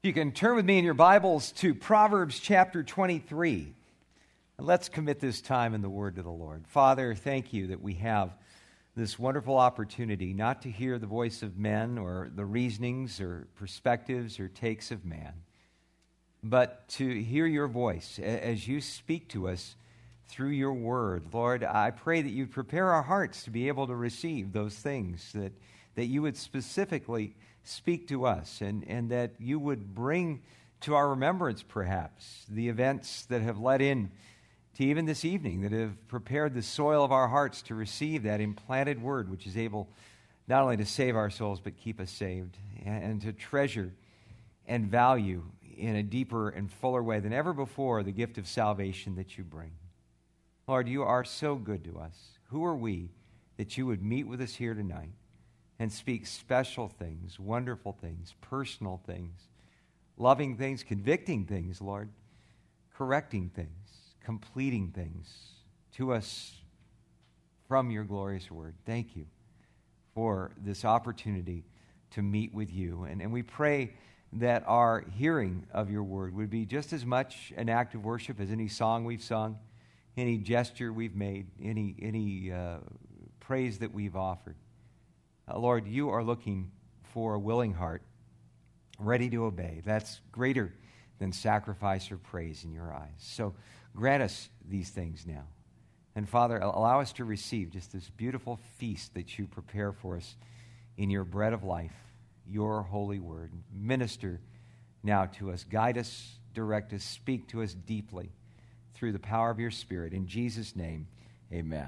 You can turn with me in your Bibles to Proverbs chapter 23. And let's commit this time in the Word to the Lord. Father, thank you that we have this wonderful opportunity not to hear the voice of men or the reasonings or perspectives or takes of man, but to hear your voice as you speak to us through your Word. Lord, I pray that you prepare our hearts to be able to receive those things, that you would specifically speak to us, and that you would bring to our remembrance, perhaps, the events that have led in to even this evening, that have prepared the soil of our hearts to receive that implanted word, which is able not only to save our souls, but keep us saved, and to treasure and value in a deeper and fuller way than ever before the gift of salvation that you bring. Lord, you are so good to us. Who are we that you would meet with us here tonight and speak special things, wonderful things, personal things, loving things, convicting things, Lord, correcting things, completing things to us from your glorious word. Thank you for this opportunity to meet with you. And we pray that our hearing of your word would be just as much an act of worship as any song we've sung, any gesture we've made, any praise that we've offered. Lord, you are looking for a willing heart, ready to obey. That's greater than sacrifice or praise in your eyes. So grant us these things now. And Father, allow us to receive just this beautiful feast that you prepare for us in your bread of life, your holy word. Minister now to us. Guide us, direct us, speak to us deeply through the power of your Spirit. In Jesus' name, amen.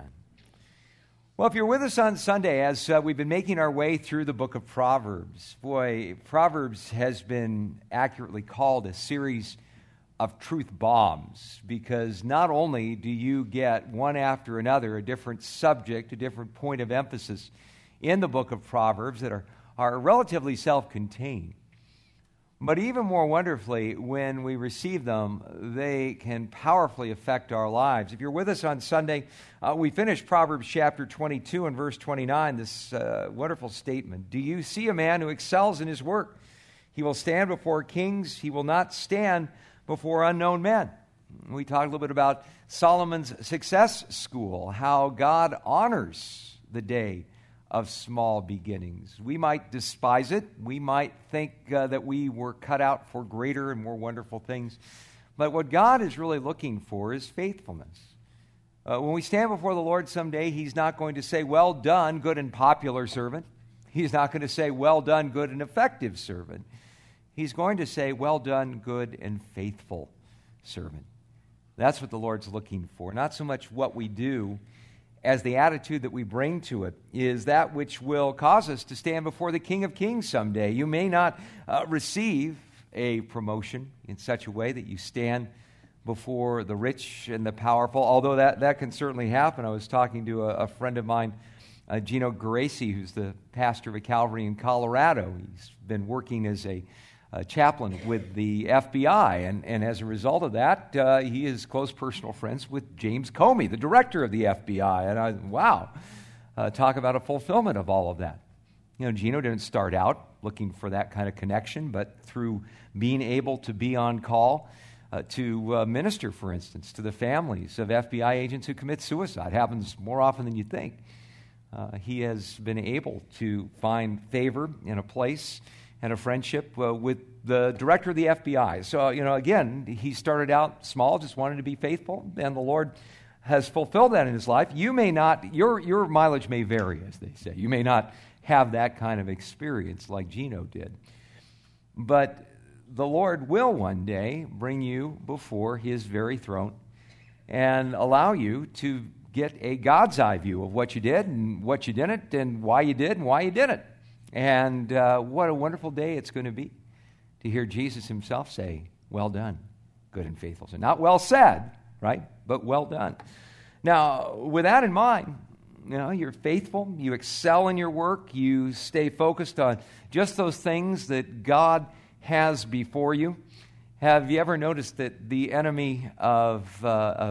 Well, if you're with us on Sunday, as we've been making our way through the book of Proverbs, boy, Proverbs has been accurately called a series of truth bombs, because not only do you get one after another a different subject, a different point of emphasis in the book of Proverbs that are relatively self-contained, but even more wonderfully, when we receive them, they can powerfully affect our lives. If you're with us on Sunday, we finished Proverbs chapter 22 and verse 29, this wonderful statement. Do you see a man who excels in his work? He will stand before kings. He will not stand before unknown men. We talked a little bit about Solomon's success school, how God honors the day of small beginnings. We might despise it. We might think that we were cut out for greater and more wonderful things. But what God is really looking for is faithfulness. When we stand before the Lord someday, He's not going to say, well done, good and popular servant. He's not going to say, well done, good and effective servant. He's going to say, well done, good and faithful servant. That's what the Lord's looking for. Not so much what we do, as the attitude that we bring to it is that which will cause us to stand before the King of Kings someday. You may not receive a promotion in such a way that you stand before the rich and the powerful, although that can certainly happen. I was talking to a friend of mine, Gino Geraci, who's the pastor of a Calvary in Colorado. He's been working as a chaplain with the FBI, and as a result of that, he is close personal friends with James Comey, the director of the FBI. And talk about a fulfillment of all of that. You know, Gino didn't start out looking for that kind of connection, but through being able to be on call to minister, for instance, to the families of FBI agents who commit suicide. Happens more often than you think. He has been able to find favor in a place and a friendship with the director of the FBI. So, again, he started out small, just wanted to be faithful, and the Lord has fulfilled that in his life. You may not, your mileage may vary, as they say. You may not have that kind of experience like Gino did. But the Lord will one day bring you before His very throne and allow you to get a God's eye view of what you did and what you didn't and why you did and why you didn't. And what a wonderful day it's going to be to hear Jesus Himself say, well done, good and faithful. So not well said, right, but well done. Now, with that in mind, you're faithful, you excel in your work, you stay focused on just those things that God has before you. Have you ever noticed that the enemy of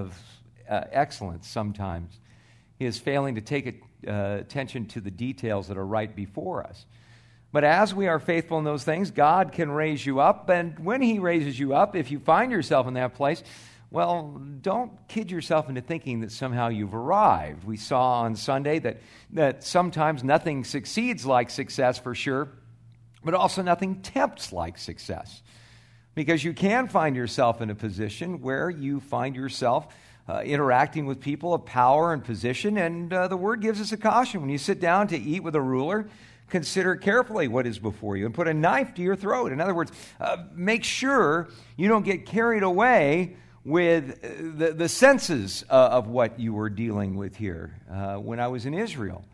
excellence sometimes is failing to take attention to the details that are right before us? But as we are faithful in those things, God can raise you up. And when He raises you up, if you find yourself in that place, well, don't kid yourself into thinking that somehow you've arrived. We saw on Sunday that sometimes nothing succeeds like success for sure, but also nothing tempts like success. Because you can find yourself in a position where you find yourself interacting with people of power and position, and the Word gives us a caution. When you sit down to eat with a ruler, consider carefully what is before you and put a knife to your throat. In other words, make sure you don't get carried away with the senses of what you were dealing with here. When I was in Israel,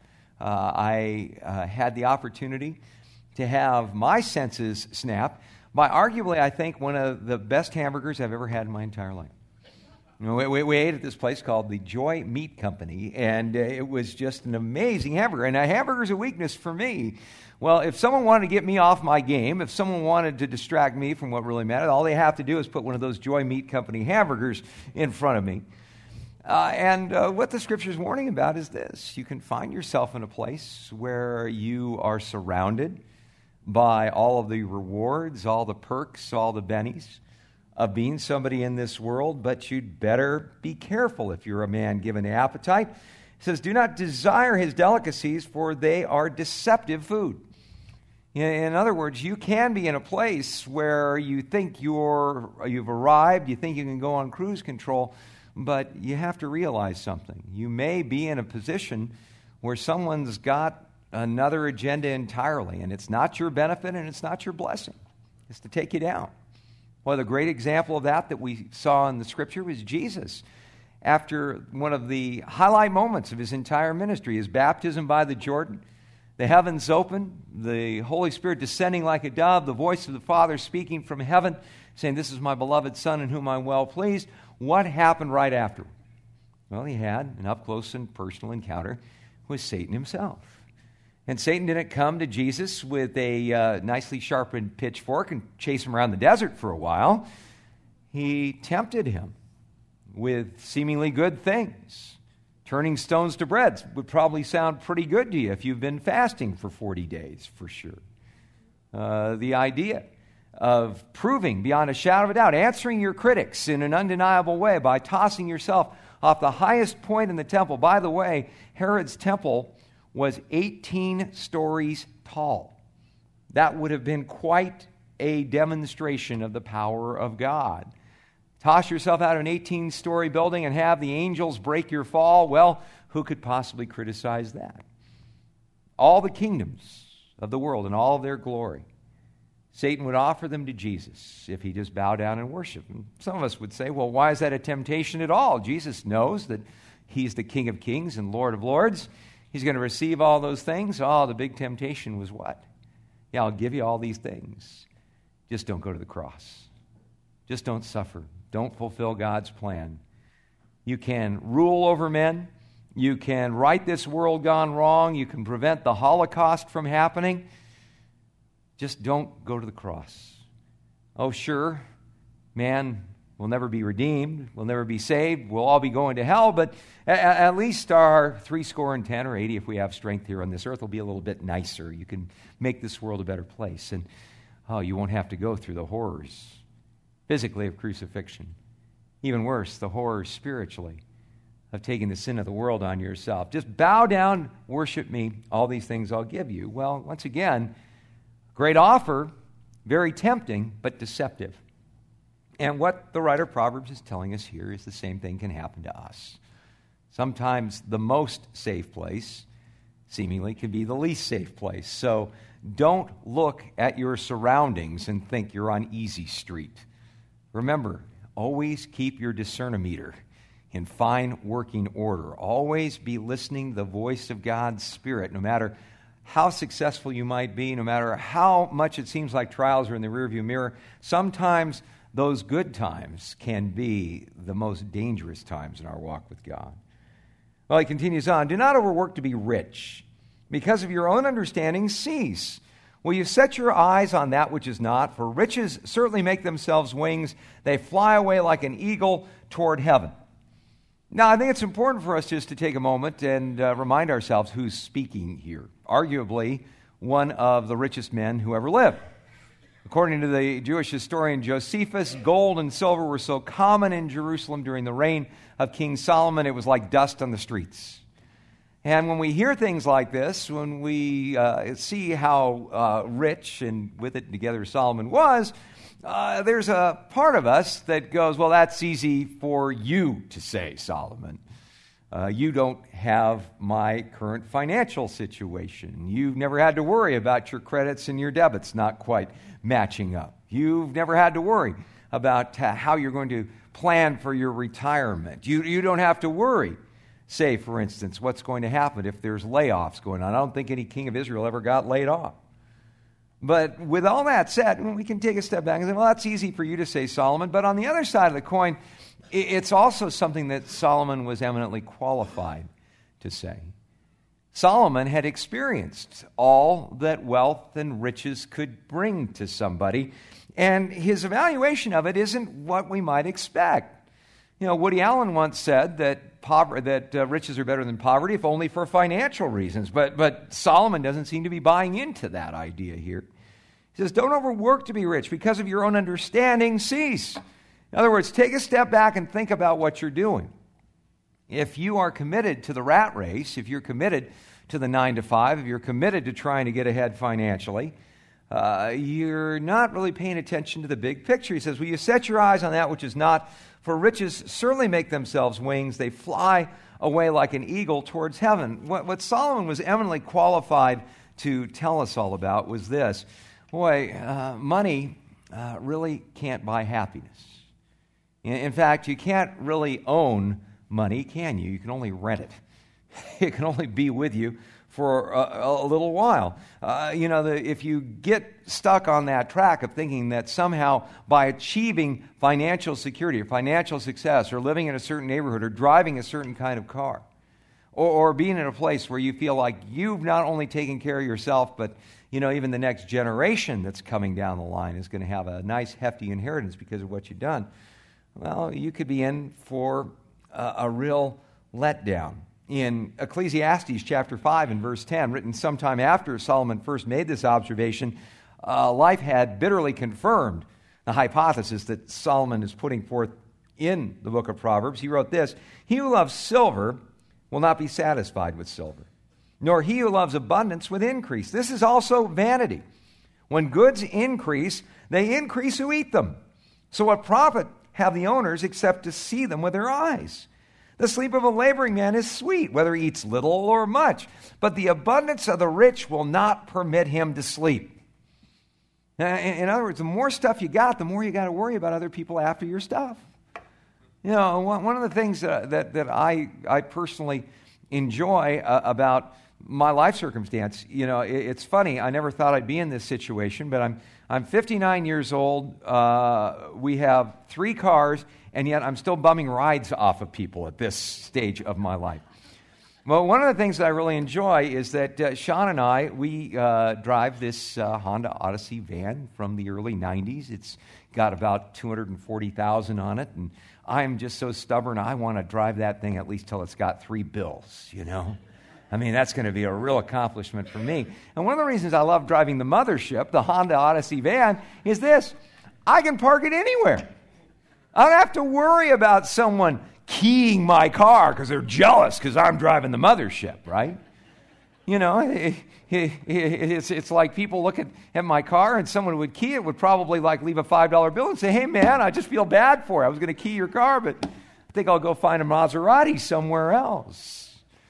I had the opportunity to have my senses snapped by arguably, I think, one of the best hamburgers I've ever had in my entire life. We ate at this place called the Joy Meat Company, and it was just an amazing hamburger. And a hamburger's a weakness for me. Well, if someone wanted to get me off my game, if someone wanted to distract me from what really mattered, all they have to do is put one of those Joy Meat Company hamburgers in front of me. What the Scripture is warning about is this. You can find yourself in a place where you are surrounded by all of the rewards, all the perks, all the bennies of being somebody in this world, but you'd better be careful if you're a man given to appetite. It says, do not desire his delicacies, for they are deceptive food. In other words, you can be in a place where you think you've arrived, you think you can go on cruise control, but you have to realize something. You may be in a position where someone's got another agenda entirely, and it's not your benefit and it's not your blessing. It's to take you down. Well, the great example of that we saw in the Scripture was Jesus. After one of the highlight moments of his entire ministry, his baptism by the Jordan, the heavens opened, the Holy Spirit descending like a dove, the voice of the Father speaking from heaven, saying, "This is my beloved Son in whom I'm well pleased." What happened right after? Well, he had an up-close and personal encounter with Satan himself. And Satan didn't come to Jesus with a nicely sharpened pitchfork and chase him around the desert for a while. He tempted him with seemingly good things. Turning stones to bread would probably sound pretty good to you if you've been fasting for 40 days, for sure. The idea of proving beyond a shadow of a doubt, answering your critics in an undeniable way by tossing yourself off the highest point in the temple. By the way, Herod's temple was 18 stories tall. That would have been quite a demonstration of the power of God. Toss yourself out of an 18-story building and have the angels break your fall. Well, who could possibly criticize that? All the kingdoms of the world and all of their glory, Satan would offer them to Jesus if he just bowed down and worshiped. And some of us would say, well, why is that a temptation at all? Jesus knows that he's the King of Kings and Lord of Lords. He's going to receive all those things. Oh, the big temptation was what? Yeah, I'll give you all these things. Just don't go to the cross. Just don't suffer. Don't fulfill God's plan. You can rule over men. You can right this world gone wrong. You can prevent the Holocaust from happening. Just don't go to the cross. Oh, sure, man will never be redeemed, will never be saved, we'll all be going to hell, but at least our 70 or 80, if we have strength here on this earth, will be a little bit nicer. You can make this world a better place, and you won't have to go through the horrors, physically, of crucifixion. Even worse, the horrors spiritually of taking the sin of the world on yourself. Just bow down, worship me, all these things I'll give you. Well, once again, great offer, very tempting, but deceptive. And what the writer of Proverbs is telling us here is the same thing can happen to us. Sometimes the most safe place seemingly can be the least safe place. So don't look at your surroundings and think you're on easy street. Remember, always keep your discernometer in fine working order. Always be listening to the voice of God's Spirit, no matter how successful you might be, no matter how much it seems like trials are in the rearview mirror. Sometimes those good times can be the most dangerous times in our walk with God. Well, he continues on, do not overwork to be rich. Because of your own understanding, cease. Will you set your eyes on that which is not? For riches certainly make themselves wings. They fly away like an eagle toward heaven. Now, I think it's important for us just to take a moment and remind ourselves who's speaking here. Arguably, one of the richest men who ever lived. According to the Jewish historian Josephus, gold and silver were so common in Jerusalem during the reign of King Solomon, it was like dust on the streets. And when we hear things like this, when we see how rich and with it together Solomon was, there's a part of us that goes, well, that's easy for you to say, Solomon. You don't have my current financial situation. You've never had to worry about your credits and your debits not quite matching up. You've never had to worry about how you're going to plan for your retirement. You don't have to worry, say, for instance, what's going to happen if there's layoffs going on. I don't think any king of Israel ever got laid off. But with all that said, we can take a step back and say, well, that's easy for you to say, Solomon. But on the other side of the coin, it's also something that Solomon was eminently qualified to say. Solomon had experienced all that wealth and riches could bring to somebody, and his evaluation of it isn't what we might expect. Woody Allen once said that riches are better than poverty, if only for financial reasons. But Solomon doesn't seem to be buying into that idea here. He says, don't overwork to be rich. Because of your own understanding, cease. In other words, take a step back and think about what you're doing. If you are committed to the rat race, if you're committed to the 9 to 5, if you're committed to trying to get ahead financially, you're not really paying attention to the big picture. He says, will you set your eyes on that which is not? For riches certainly make themselves wings. They fly away like an eagle towards heaven. What Solomon was eminently qualified to tell us all about was this. Money really can't buy happiness. In fact, you can't really own money, can you? You can only rent it. It can only be with you for a little while. If you get stuck on that track of thinking that somehow by achieving financial security or financial success or living in a certain neighborhood or driving a certain kind of car or being in a place where you feel like you've not only taken care of yourself, but even the next generation that's coming down the line is going to have a nice hefty inheritance because of what you've done, well, you could be in for a real letdown. In Ecclesiastes chapter 5 and verse 10, written sometime after Solomon first made this observation, life had bitterly confirmed the hypothesis that Solomon is putting forth in the book of Proverbs. He wrote this, he who loves silver will not be satisfied with silver, nor he who loves abundance with increase. This is also vanity. When goods increase, they increase who eat them. So what profit have the owners except to see them with their eyes? The sleep of a laboring man is sweet, whether he eats little or much, but the abundance of the rich will not permit him to sleep. In other words, the more stuff you got, the more you got to worry about other people after your stuff. One of the things that I personally enjoy about my life circumstance, it's funny. I never thought I'd be in this situation, but I'm 59 years old. We have 3 cars, and yet I'm still bumming rides off of people at this stage of my life. Well, one of the things that I really enjoy is that Sean and I, we drive this Honda Odyssey van from the early 90s. It's got about 240,000 on it, and I'm just so stubborn. I want to drive that thing at least till it's got 3 bills, I mean, that's going to be a real accomplishment for me. And one of the reasons I love driving the mothership, the Honda Odyssey van, is this. I can park it anywhere. I don't have to worry about someone keying my car because they're jealous because I'm driving the mothership, right? It's like people look at my car and someone would key it, would probably leave a $5 bill and say, hey, man, I just feel bad for you. I was going to key your car, but I think I'll go find a Maserati somewhere else.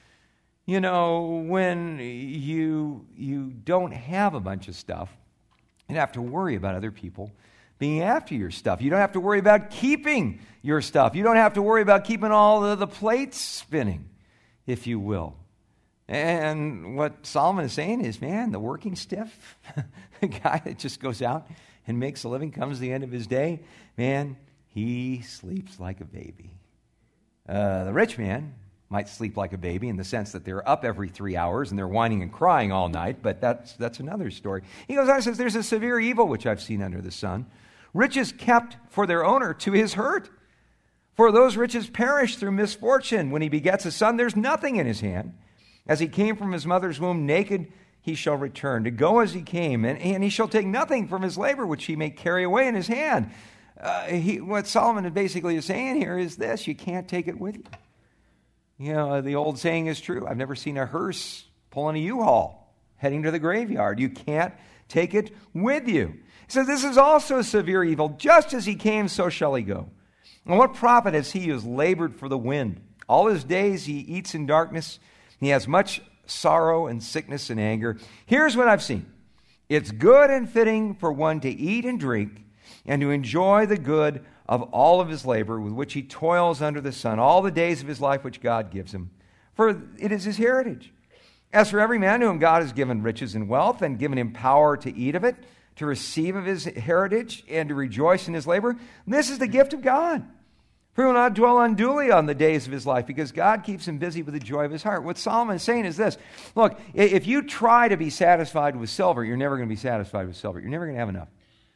When you don't have a bunch of stuff, you don't have to worry about other people being after your stuff. You don't have to worry about keeping your stuff. You don't have to worry about keeping all the plates spinning, if you will. And what Solomon is saying is, man, the working stiff, the guy that just goes out and makes a living, comes to the end of his day, man, he sleeps like a baby. The rich man might sleep like a baby in the sense that they're up every 3 hours and they're whining and crying all night, but that's another story. He goes on and says, there's a severe evil which I've seen under the sun. Riches kept for their owner to his hurt. For those riches perish through misfortune. When he begets a son, there's nothing in his hand. As he came from his mother's womb naked, he shall return, to go as he came, and he shall take nothing from his labor which he may carry away in his hand. What Solomon basically is saying here is this: you can't take it with you. You know, the old saying is true. I've never seen a hearse pulling a U-Haul heading to the graveyard. You can't take it with you. He says, this is also a severe evil. Just as he came, so shall he go. And what profit has he who has labored for the wind? All his days he eats in darkness. He has much sorrow and sickness and anger. Here's what I've seen. It's good and fitting for one to eat and drink and to enjoy the good of all of his labor with which he toils under the sun, all the days of his life which God gives him. For it is his heritage. As for every man to whom God has given riches and wealth and given him power to eat of it, to receive of his heritage and to rejoice in his labor, this is the gift of God. For he will not dwell unduly on the days of his life, because God keeps him busy with the joy of his heart. What Solomon is saying is this: look, if you try to be satisfied with silver, you're never going to be satisfied with silver. You're never going to have enough.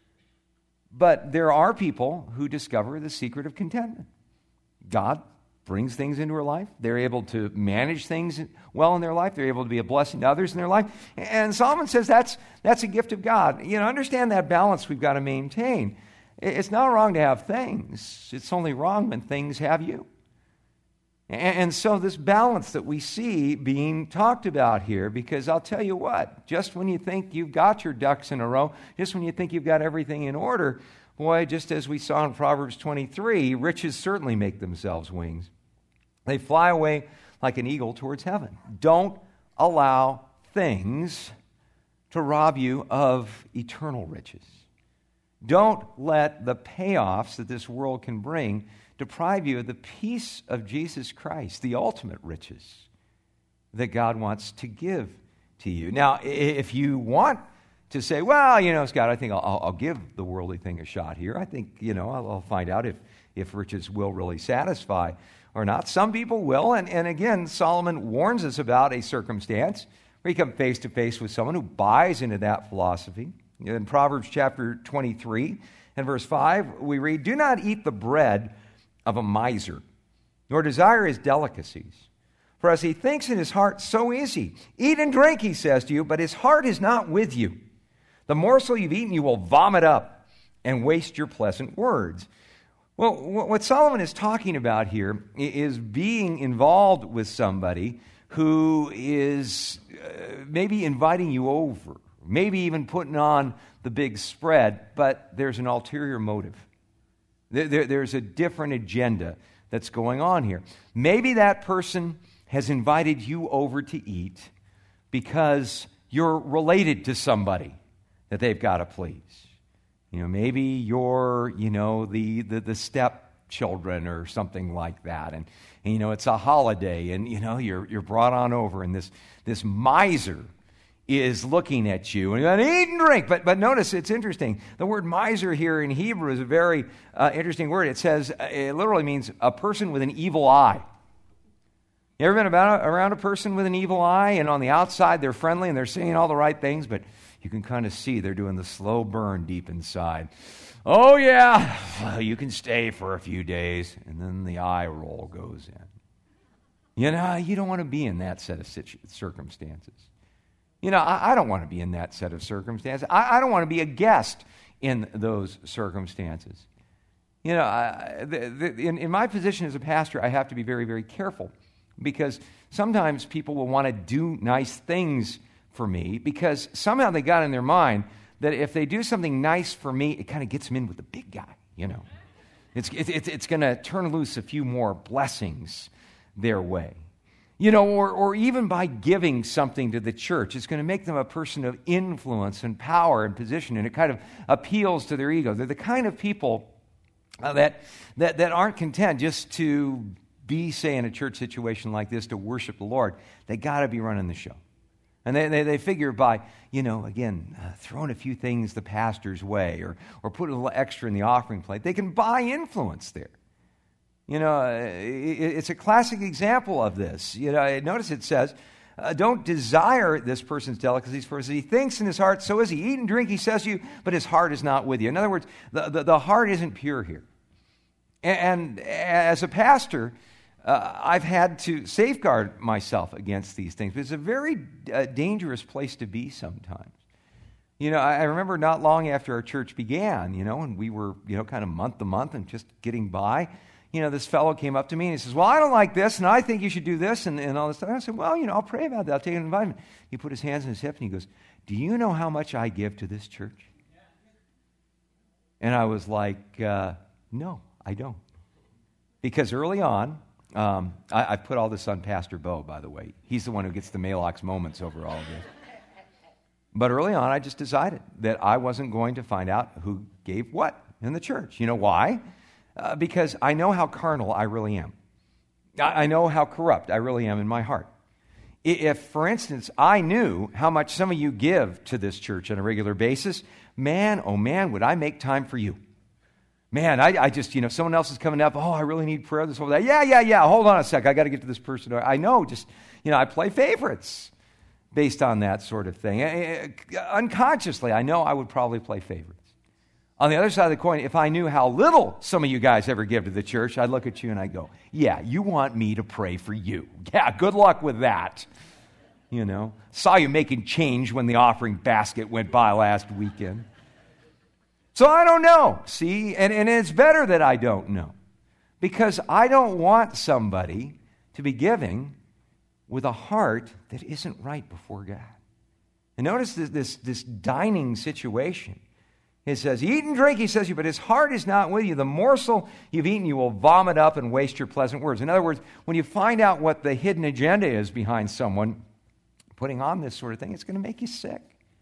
But there are people who discover the secret of contentment. God brings things into her life. They're able to manage things well in their life. They're able to be a blessing to others in their life. And Solomon says that's a gift of God. You know, understand that balance we've got to maintain. It's not wrong to have things. It's only wrong when things have you. And so this balance that we see being talked about here, because I'll tell you what, just when you think you've got your ducks in a row, just when you think you've got everything in order, boy, just as we saw in Proverbs 23, riches certainly make themselves wings. They fly away like an eagle towards heaven. Don't allow things to rob you of eternal riches. Don't let the payoffs that this world can bring deprive you of the peace of Jesus Christ, the ultimate riches that God wants to give to you. Now, if you want to say, well, you know, Scott, I think I'll give the worldly thing a shot here. I think, you know, I'll find out if riches will really satisfy or not. Some people will, and again, Solomon warns us about a circumstance where you come face to face with someone who buys into that philosophy. In Proverbs chapter 23 and verse 5, we read, do not eat the bread of a miser, nor desire his delicacies. For as he thinks in his heart, so is he. Eat and drink, he says to you, but his heart is not with you. The morsel you've eaten you will vomit up and waste your pleasant words. Well, what Solomon is talking about here is being involved with somebody who is maybe inviting you over, maybe even putting on the big spread, but there's an ulterior motive. There's a different agenda that's going on here. Maybe that person has invited you over to eat because you're related to somebody that they've got to please. You know, maybe you're, you know, the stepchildren or something like that, and you know, it's a holiday, and you know, you're brought on over, and this miser is looking at you, and you're going to eat and drink. But notice, it's interesting. The word miser here in Hebrew is a very interesting word. It says, it literally means a person with an evil eye. You ever been around a person with an evil eye, and on the outside they're friendly and they're saying all the right things, but you can kind of see they're doing the slow burn deep inside. Oh yeah, you can stay for a few days, and then the eye roll goes in. You know, you don't want to be in that set of circumstances. You know, I don't want to be in that set of circumstances. I don't want to be a guest in those circumstances. You know, in my position as a pastor, I have to be very, very careful, because sometimes people will want to do nice things for me because somehow they got in their mind that if they do something nice for me, it kind of gets them in with the big guy, you know. It's going to turn loose a few more blessings their way. You know, or even by giving something to the church, it's going to make them a person of influence and power and position, and it kind of appeals to their ego. They're the kind of people that aren't content just to be, say, in a church situation like this to worship the Lord. They got to be running the show. And they figure by, you know, again, throwing a few things the pastor's way or put a little extra in the offering plate, they can buy influence there. You know, it's a classic example of this. You know, notice it says, don't desire this person's delicacies, for as he thinks in his heart, so is he. Eat and drink, he says to you, but his heart is not with you. In other words, the heart isn't pure here. And as a pastor, I've had to safeguard myself against these things. But it's a very dangerous place to be sometimes. I remember not long after our church began, and we were, kind of month to month and just getting by, this fellow came up to me and he says, well, I don't like this, and I think you should do this, and all this stuff. And I said, well, I'll pray about that. I'll take an environment. He put his hands on his hip and he goes, do you know how much I give to this church? And I was like, no, I don't. Because early on, I put all this on Pastor Bo, by the way. He's the one who gets the Malox moments over all of this. But early on, I just decided that I wasn't going to find out who gave what in the church. You know why? Because I know how carnal I really am. I know how corrupt I really am in my heart. If, for instance, I knew how much some of you give to this church on a regular basis, man, oh man, would I make time for you. Man, I just, someone else is coming up, oh, I really need prayer, this whole that. Yeah, hold on a sec, I got to get to this person. I know, I play favorites based on that sort of thing. Unconsciously, I know I would probably play favorites. On the other side of the coin, if I knew how little some of you guys ever give to the church, I'd look at you and I'd go, yeah, you want me to pray for you. Yeah, good luck with that. Saw you making change when the offering basket went by last weekend. So I don't know, see? And it's better that I don't know. Because I don't want somebody to be giving with a heart that isn't right before God. And notice this dining situation. It says, eat and drink, he says, but his heart is not with you. The morsel you've eaten, you will vomit up and waste your pleasant words. In other words, when you find out what the hidden agenda is behind someone putting on this sort of thing, it's going to make you sick.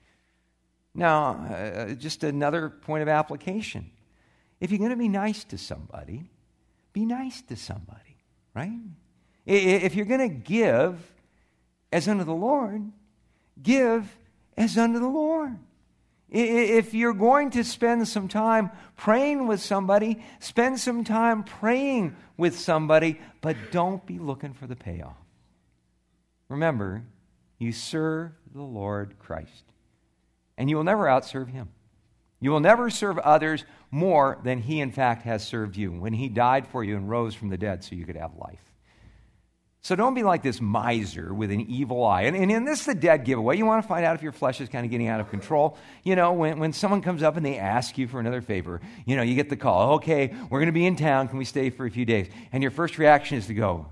Now, just another point of application. If you're going to be nice to somebody, be nice to somebody, right? If you're going to give as unto the Lord, give as unto the Lord. If you're going to spend some time praying with somebody, spend some time praying with somebody, but don't be looking for the payoff. Remember, you serve the Lord Christ, and you will never outserve him. You will never serve others more than he, in fact, has served you when he died for you and rose from the dead so you could have life. So don't be like this miser with an evil eye. And in this, the dead giveaway, you want to find out if your flesh is kind of getting out of control. When someone comes up and they ask you for another favor, you get the call, okay, we're going to be in town, can we stay for a few days? And your first reaction is to go,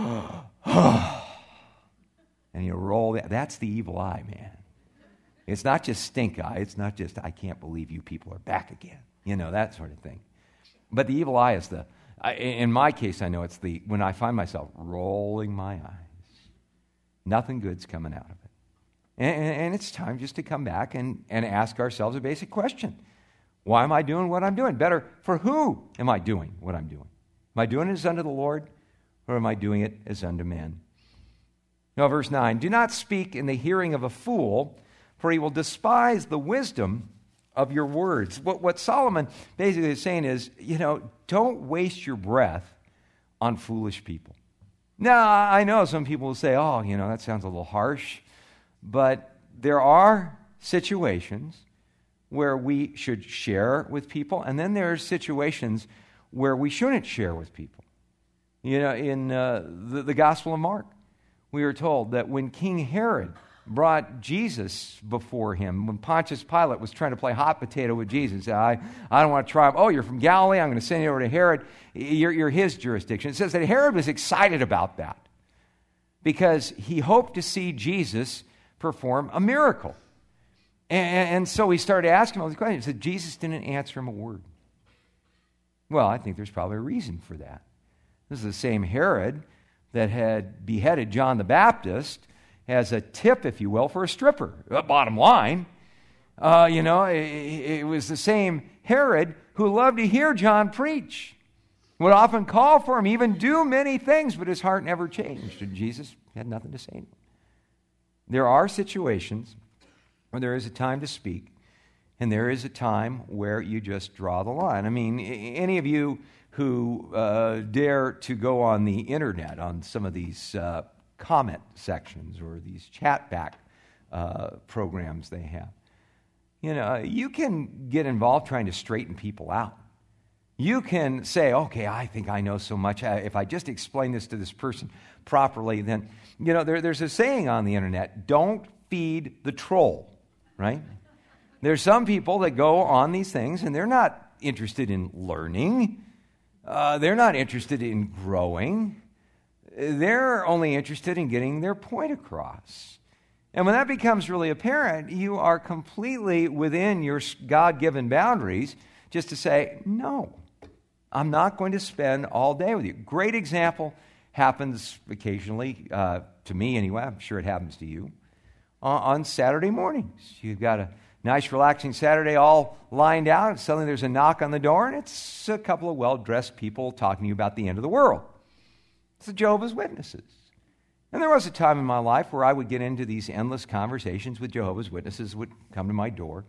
and you roll. That's the evil eye, man. It's not just stink eye. It's not just, I can't believe you people are back again. That sort of thing. But the evil eye is in my case, I know it's when I find myself rolling my eyes. Nothing good's coming out of it. And it's time just to come back and ask ourselves a basic question. Why am I doing what I'm doing? Better, for who am I doing what I'm doing? Am I doing it as unto the Lord, or am I doing it as unto men? Now, verse 9, do not speak in the hearing of a fool, for he will despise the wisdom of your words. What Solomon basically is saying is, don't waste your breath on foolish people. Now, I know some people will say, oh, that sounds a little harsh, but there are situations where we should share with people, and then there are situations where we shouldn't share with people. In the Gospel of Mark, we are told that when King Herod brought Jesus before him, when Pontius Pilate was trying to play hot potato with Jesus, I don't want to try him. Oh, you're from Galilee, I'm going to send you over to Herod. You're his jurisdiction. It says that Herod was excited about that because he hoped to see Jesus perform a miracle. And so he started asking him all these questions. He said, Jesus didn't answer him a word. Well, I think there's probably a reason for that. This is the same Herod that had beheaded John the Baptist as a tip, if you will, for a stripper. Bottom line, it was the same Herod who loved to hear John preach, would often call for him, even do many things, but his heart never changed, and Jesus had nothing to say to him. There are situations where there is a time to speak, and there is a time where you just draw the line. I mean, any of you who dare to go on the internet on some of these comment sections or these chat back programs they have. You can get involved trying to straighten people out. You can say, okay, I think I know so much. If I just explain this to this person properly, then, there's a saying on the internet, don't feed the troll, right? There's some people that go on these things and they're not interested in learning. They're not interested in growing. They're only interested in getting their point across. And when that becomes really apparent, you are completely within your God-given boundaries just to say, no, I'm not going to spend all day with you. Great example happens occasionally, to me anyway, I'm sure it happens to you, on Saturday mornings. You've got a nice, relaxing Saturday all lined out, and suddenly there's a knock on the door, and it's a couple of well-dressed people talking to you about the end of the world. It's the Jehovah's Witnesses. And there was a time in my life where I would get into these endless conversations with Jehovah's Witnesses would come to my door.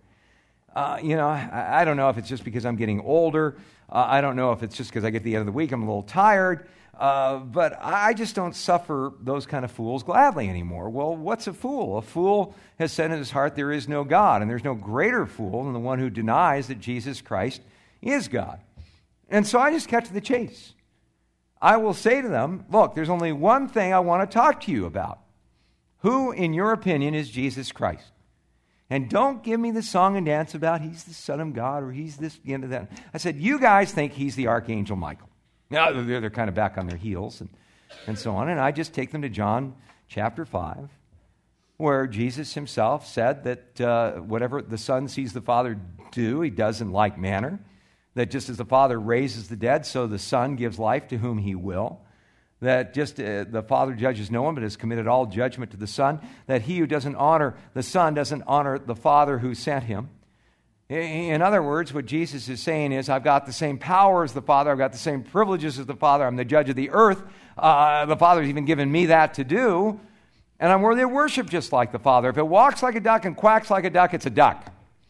I don't know if it's just because I'm getting older. I don't know if it's just because I get to the end of the week, I'm a little tired. But I just don't suffer those kind of fools gladly anymore. Well, what's a fool? A fool has said in his heart there is no God, and there's no greater fool than the one who denies that Jesus Christ is God. And so I just cut to the chase. I will say to them, look, there's only one thing I want to talk to you about. Who, in your opinion, is Jesus Christ? And don't give me the song and dance about he's the Son of God or he's this, that. I said, you guys think he's the Archangel Michael. Now, they're kind of back on their heels and so on. And I just take them to John chapter 5, where Jesus himself said that whatever the Son sees the Father do, he does in like manner. That just as the Father raises the dead, so the Son gives life to whom he will. That just the Father judges no one, but has committed all judgment to the Son. That he who doesn't honor the Son doesn't honor the Father who sent him. In other words, what Jesus is saying is, I've got the same power as the Father. I've got the same privileges as the Father. I'm the judge of the earth. The Father's even given me that to do. And I'm worthy of worship just like the Father. If it walks like a duck and quacks like a duck, it's a duck.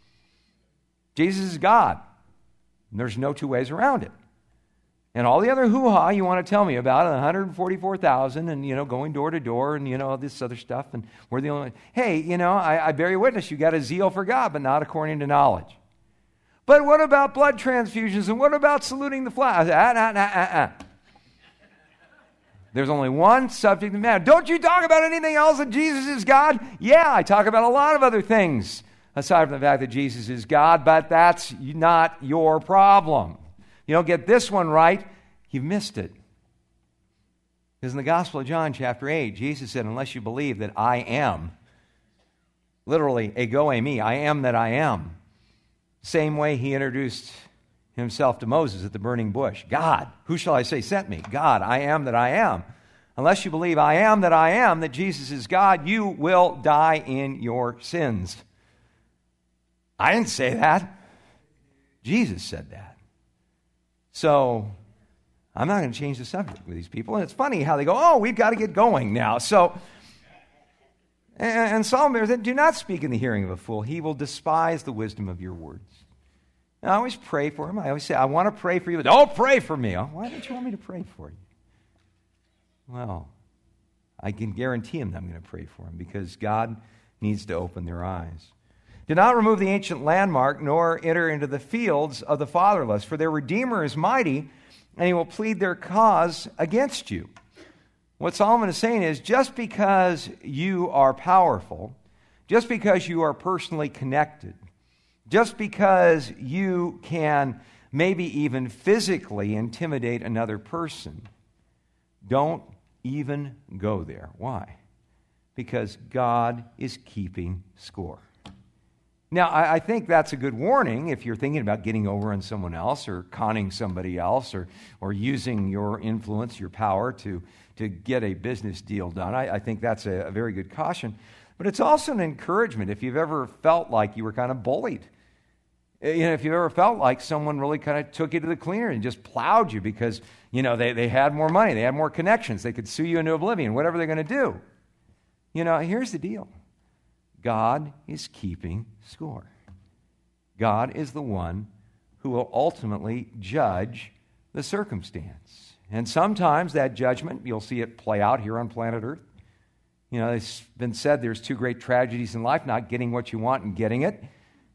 Jesus is God. And there's no two ways around it. And all the other hoo-ha you want to tell me about, 144,000 and, going door to door and, all this other stuff, and we're the only... Hey, I bear you witness, you got a zeal for God, but not according to knowledge. But what about blood transfusions, and what about saluting the flag? There's only one subject matter. Don't you talk about anything else that Jesus is God? Yeah, I talk about a lot of other things, aside from the fact that Jesus is God, but that's not your problem. You don't get this one right, you've missed it. Because in the Gospel of John, chapter 8, Jesus said, unless you believe that I am, literally, ego eimi, I am that I am. Same way he introduced himself to Moses at the burning bush. God, who shall I say sent me? God, I am that I am. Unless you believe I am, that Jesus is God, you will die in your sins. I didn't say that. Jesus said that. So, I'm not going to change the subject with these people. And it's funny how they go, oh, we've got to get going now. So, and Solomon said, do not speak in the hearing of a fool. He will despise the wisdom of your words. And I always pray for him. I always say, I want to pray for you, but don't pray for me. Oh, why don't you want me to pray for you? Well, I can guarantee him that I'm going to pray for him because God needs to open their eyes. Do not remove the ancient landmark, nor enter into the fields of the fatherless, for their Redeemer is mighty, and he will plead their cause against you. What Solomon is saying is, just because you are powerful, just because you are personally connected, just because you can maybe even physically intimidate another person, don't even go there. Why? Because God is keeping score. Now, I think that's a good warning if you're thinking about getting over on someone else or conning somebody else or using your influence, your power to get a business deal done. I think that's a very good caution. But it's also an encouragement if you've ever felt like you were kind of bullied. If you've ever felt like someone really kind of took you to the cleaner and just plowed you because, they had more money, they had more connections, they could sue you into oblivion, whatever they're going to do. Here's the deal. God is keeping score. God is the one who will ultimately judge the circumstance. And sometimes that judgment, you'll see it play out here on planet Earth. It's been said there's two great tragedies in life, not getting what you want and getting it.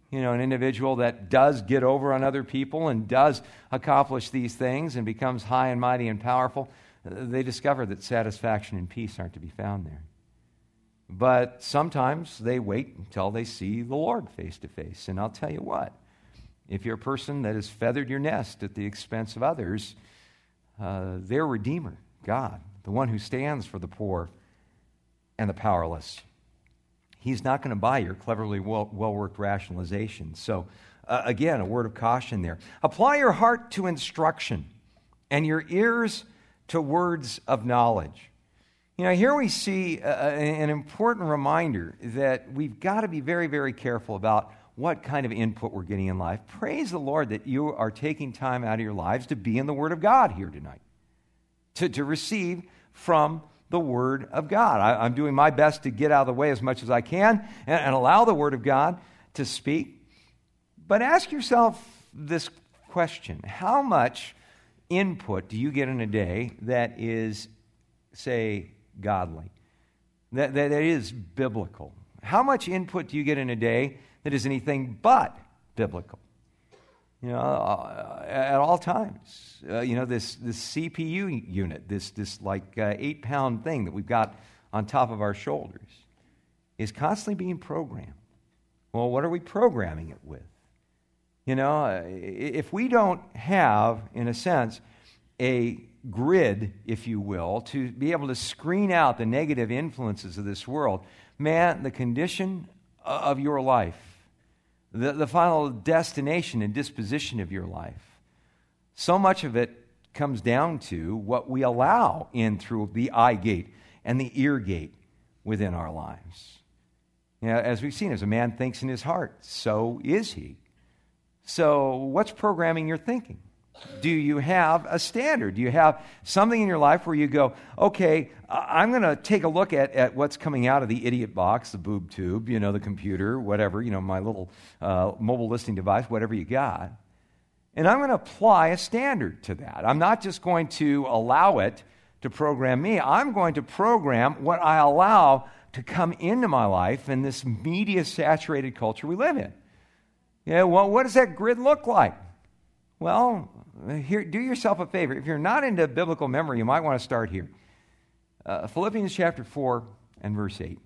An individual that does get over on other people and does accomplish these things and becomes high and mighty and powerful, they discover that satisfaction and peace aren't to be found there. But sometimes they wait until they see the Lord face to face. And I'll tell you what, if you're a person that has feathered your nest at the expense of others, their Redeemer, God, the one who stands for the poor and the powerless, He's not going to buy your cleverly well-worked rationalization. So, again, a word of caution there. Apply your heart to instruction and your ears to words of knowledge. Here we see an important reminder that we've got to be very, very careful about what kind of input we're getting in life. Praise the Lord that you are taking time out of your lives to be in the Word of God here tonight, to receive from the Word of God. I'm doing my best to get out of the way as much as I can and allow the Word of God to speak. But ask yourself this question: how much input do you get in a day that is, say, godly, that is biblical? How much input do you get in a day that is anything but biblical? At all times. This CPU unit, this like 8-pound thing that we've got on top of our shoulders is constantly being programmed. Well, what are we programming it with? If we don't have, in a sense, a grid, if you will, to be able to screen out the negative influences of this world, man, the condition of your life, the final destination and disposition of your life, so much of it comes down to what we allow in through the eye gate and the ear gate within our lives. As we've seen, as a man thinks in his heart, so is he. So what's programming your thinking? Do you have a standard? Do you have something in your life where you go, okay, I'm going to take a look at what's coming out of the idiot box, the boob tube, the computer, whatever, my little mobile listening device, whatever you got, and I'm going to apply a standard to that. I'm not just going to allow it to program me. I'm going to program what I allow to come into my life in this media-saturated culture we live in. Well, what does that grid look like? Well, here, do yourself a favor. If you're not into biblical memory, you might want to start here. Philippians chapter 4 and verse 8.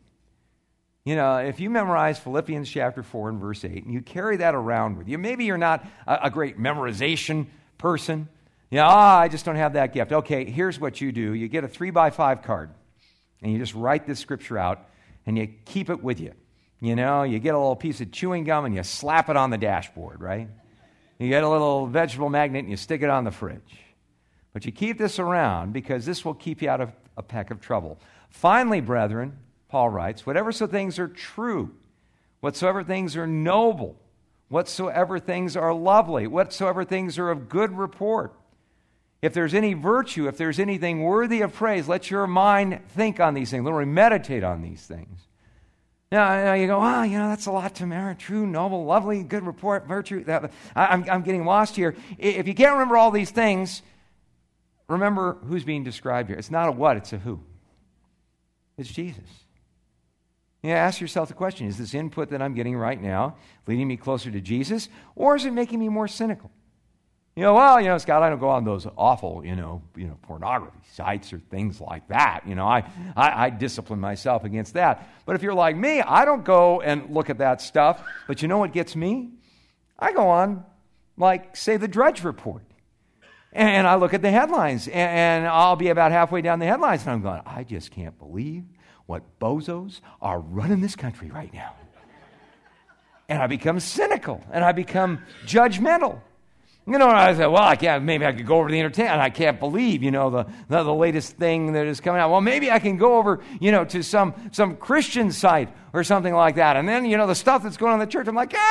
If you memorize Philippians chapter 4 and verse 8, and you carry that around with you, maybe you're not a great memorization person. I just don't have that gift. Okay, here's what you do. You get a 3x5 card, and you just write this scripture out, and you keep it with you. You get a little piece of chewing gum, and you slap it on the dashboard, right? You get a little vegetable magnet and you stick it on the fridge. But you keep this around because this will keep you out of a peck of trouble. Finally, brethren, Paul writes, whatever so things are true, whatsoever things are noble, whatsoever things are lovely, whatsoever things are of good report, if there's any virtue, if there's anything worthy of praise, let your mind think on these things, literally meditate on these things. Now you go, that's a lot to merit. True, noble, lovely, good report, virtue. I'm getting lost here. If you can't remember all these things, remember who's being described here. It's not a what, it's a who. It's Jesus. Ask yourself the question, is this input that I'm getting right now leading me closer to Jesus, or is it making me more cynical? Scott, I don't go on those awful, pornography sites or things like that. I discipline myself against that. But if you're like me, I don't go and look at that stuff. But you know what gets me? I go on, say, the Drudge Report. And I look at the headlines, and I'll be about halfway down the headlines, and I'm going, I just can't believe what bozos are running this country right now. And I become cynical, and I become judgmental. I said, maybe I could go over to the entertainment. I can't believe, the latest thing that is coming out. Well, maybe I can go over, to some Christian site or something like that. And then, the stuff that's going on in the church, I'm like,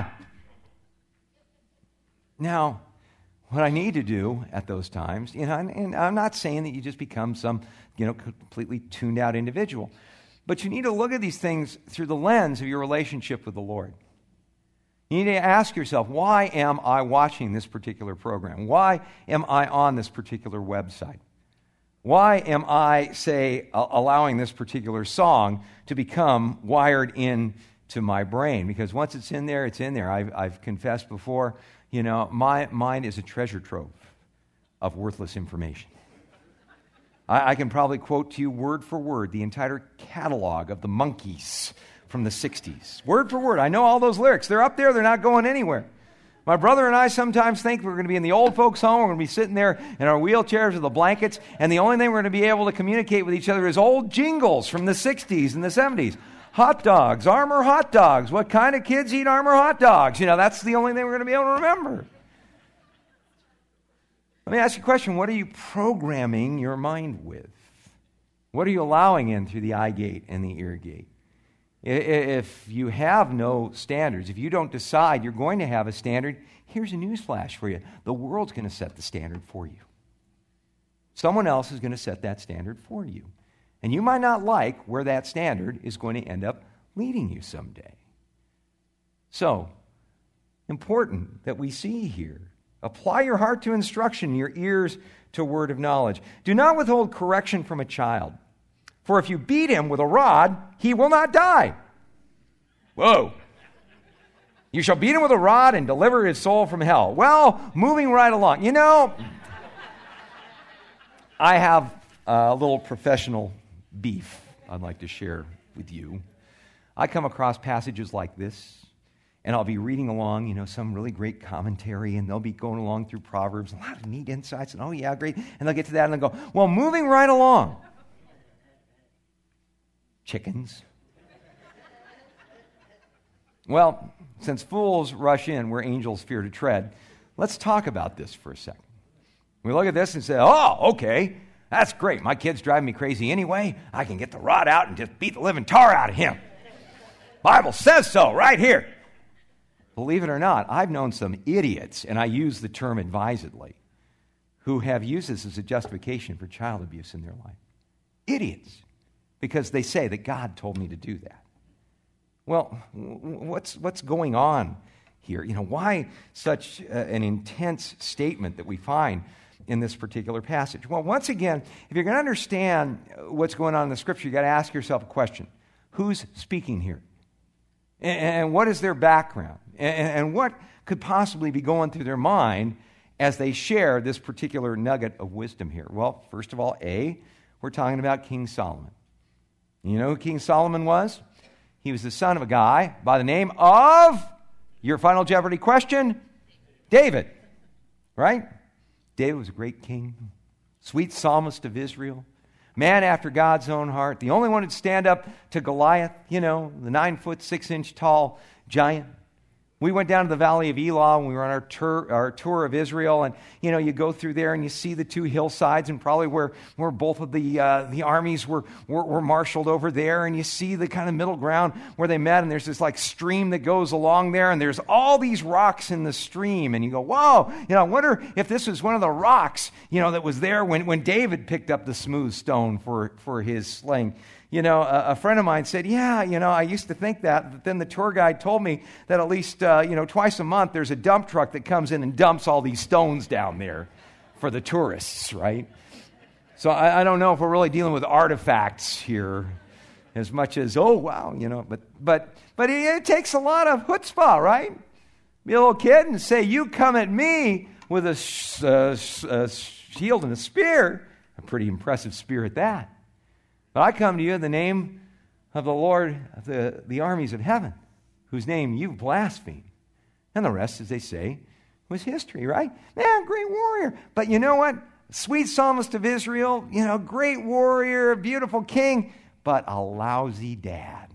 Now, what I need to do at those times, and I'm not saying that you just become some, completely tuned out individual, but you need to look at these things through the lens of your relationship with the Lord. You need to ask yourself, why am I watching this particular program? Why am I on this particular website? Why am I, allowing this particular song to become wired into to my brain, because once it's in there, it's in there. I've confessed before, my mind is a treasure trove of worthless information. I can probably quote to you word for word the entire catalog of the Monkees from the 60s. Word for word. I know all those lyrics. They're up there. They're not going anywhere. My brother and I sometimes think we're going to be in the old folks' home. We're going to be sitting there in our wheelchairs with the blankets, and the only thing we're going to be able to communicate with each other is old jingles from the 60s and the 70s. Hot dogs, Armour hot dogs. What kind of kids eat Armour hot dogs? That's the only thing we're going to be able to remember. Let me ask you a question. What are you programming your mind with? What are you allowing in through the eye gate and the ear gate? If you have no standards, if you don't decide you're going to have a standard, here's a news flash for you. The world's going to set the standard for you. Someone else is going to set that standard for you. And you might not like where that standard is going to end up leading you someday. So, important that we see here. Apply your heart to instruction, your ears to word of knowledge. Do not withhold correction from a child. For if you beat him with a rod, he will not die. Whoa. You shall beat him with a rod and deliver his soul from hell. Well, moving right along. I have a little professional beef I'd like to share with you. I come across passages like this, and I'll be reading along, some really great commentary, and they'll be going along through Proverbs, a lot of neat insights, and oh yeah, great. And they'll get to that, and they'll go, well, moving right along. Chickens. Well, since fools rush in where angels fear to tread, let's talk about this for a second. We look at this and say, oh, okay, that's great. My kid's driving me crazy anyway. I can get the rod out and just beat the living tar out of him. Bible says so right here. Believe it or not, I've known some idiots, and I use the term advisedly, who have used this as a justification for child abuse in their life. Idiots. Because they say that God told me to do that. Well, what's going on here? Why such an intense statement that we find in this particular passage? Well, once again, if you're going to understand what's going on in the Scripture, you've got to ask yourself a question. Who's speaking here? And what is their background? And what could possibly be going through their mind as they share this particular nugget of wisdom here? Well, first of all, we're talking about King Solomon. You know who King Solomon was? He was the son of a guy by the name of, your Final Jeopardy question, David. Right? David was a great king, sweet psalmist of Israel, man after God's own heart, the only one who'd stand up to Goliath, the 9-foot, 6-inch tall giant. We went down to the Valley of Elah when we were on our tour of Israel, and you go through there and you see the two hillsides, and probably where both of the armies were marshaled over there, and you see the kind of middle ground where they met, and there's this like stream that goes along there, and there's all these rocks in the stream, and you go, whoa, I wonder if this was one of the rocks that was there when David picked up the smooth stone for his sling. A friend of mine said, I used to think that, but then the tour guide told me that at least, twice a month there's a dump truck that comes in and dumps all these stones down there for the tourists, right? So I don't know if we're really dealing with artifacts here as much as, oh, wow, but it takes a lot of chutzpah, right? Be a little kid and say, you come at me with a shield and a spear, a pretty impressive spear at that. But I come to you in the name of the Lord of the armies of heaven, whose name you blaspheme. And the rest, as they say, was history, right? Man, great warrior. But you know what? Sweet psalmist of Israel, great warrior, beautiful king, but a lousy dad.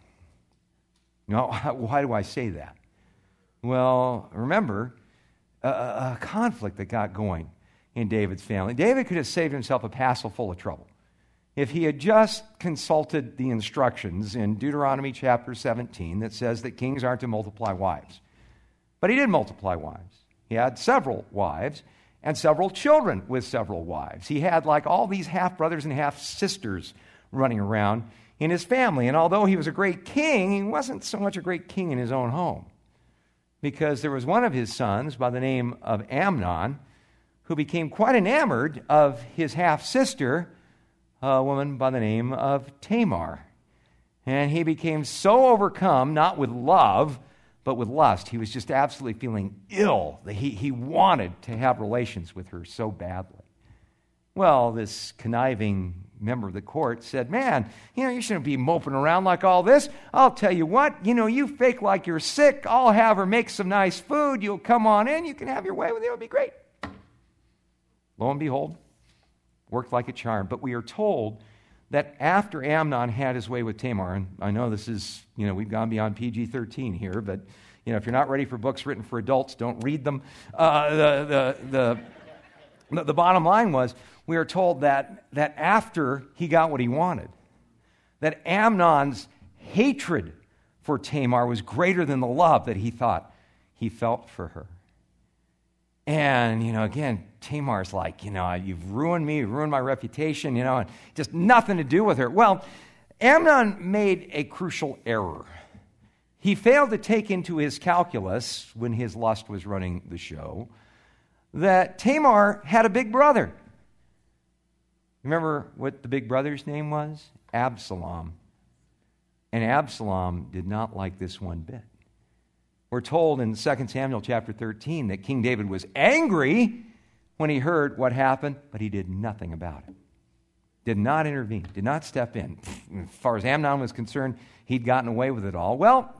Why do I say that? Well, remember a conflict that got going in David's family. David could have saved himself a passel full of trouble if he had just consulted the instructions in Deuteronomy chapter 17 that says that kings aren't to multiply wives. But he did multiply wives. He had several wives and several children with several wives. He had like all these half-brothers and half-sisters running around in his family. And although he was a great king, he wasn't so much a great king in his own home, because there was one of his sons by the name of Amnon who became quite enamored of his half-sister, a woman by the name of Tamar. And he became so overcome, not with love, but with lust. He was just absolutely feeling ill. He wanted to have relations with her so badly. Well, this conniving member of the court said, man, you shouldn't be moping around like all this. I'll tell you what, you fake like you're sick. I'll have her make some nice food. You'll come on in. You can have your way with it. It'll be great. Lo and behold, worked like a charm. But we are told that after Amnon had his way with Tamar, and I know this is, we've gone beyond PG-13 here, but, if you're not ready for books written for adults, don't read them. The bottom line was, we are told that after he got what he wanted, that Amnon's hatred for Tamar was greater than the love that he thought he felt for her. And, again, Tamar's like, you've ruined me, you've ruined my reputation, and just nothing to do with her. Well, Amnon made a crucial error. He failed to take into his calculus, when his lust was running the show, that Tamar had a big brother. Remember what the big brother's name was? Absalom. And Absalom did not like this one bit. We're told in 2 Samuel chapter 13 that King David was angry when he heard what happened, but he did nothing about it. Did not intervene, did not step in. As far as Amnon was concerned, he'd gotten away with it all. Well,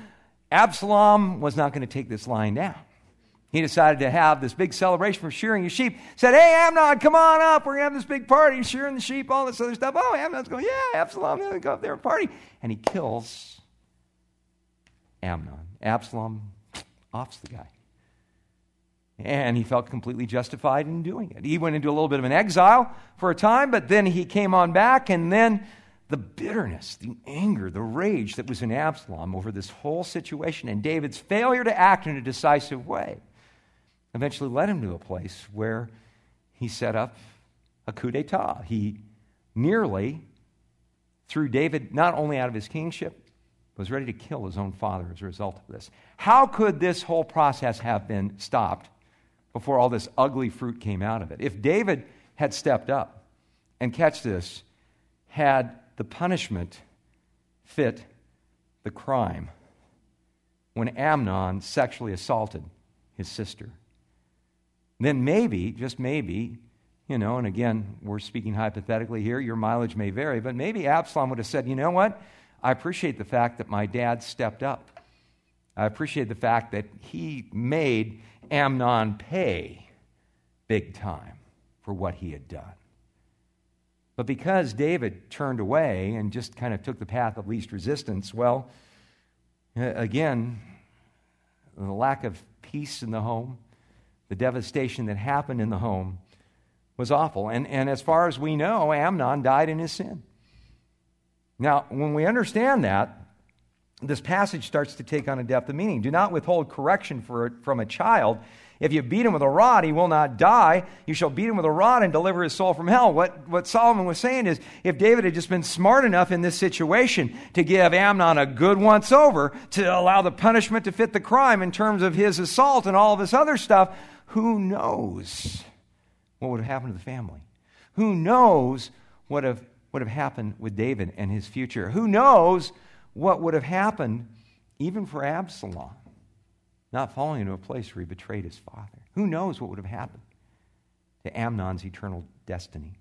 Absalom was not going to take this lying down. He decided to have this big celebration for shearing his sheep. Said, hey, Amnon, come on up. We're going to have this big party, shearing the sheep, all this other stuff. Oh, Amnon's going, yeah, Absalom, going to go up there and party. And he kills Amnon. Absalom offs the guy. And he felt completely justified in doing it. He went into a little bit of an exile for a time, but then he came on back, and then the bitterness, the anger, the rage that was in Absalom over this whole situation and David's failure to act in a decisive way eventually led him to a place where he set up a coup d'etat. He nearly threw David not only out of his kingship, was ready to kill his own father as a result of this. How could this whole process have been stopped before all this ugly fruit came out of it? If David had stepped up and, catch this, had the punishment fit the crime when Amnon sexually assaulted his sister, then maybe, just maybe, and again, we're speaking hypothetically here, your mileage may vary, but maybe Absalom would have said, you know what? I appreciate the fact that my dad stepped up. I appreciate the fact that he made Amnon pay big time for what he had done. But because David turned away and just kind of took the path of least resistance, well, again, the lack of peace in the home, the devastation that happened in the home was awful. And as far as we know, Amnon died in his sin. Now, when we understand that, this passage starts to take on a depth of meaning. Do not withhold correction from a child. If you beat him with a rod, he will not die. You shall beat him with a rod and deliver his soul from hell. What Solomon was saying is, if David had just been smart enough in this situation to give Amnon a good once-over, to allow the punishment to fit the crime in terms of his assault and all of this other stuff, who knows what would have happened to the family? Who knows what would have happened with David and his future? Who knows what would have happened even for Absalom, not falling into a place where he betrayed his father? Who knows what would have happened to Amnon's eternal destiny?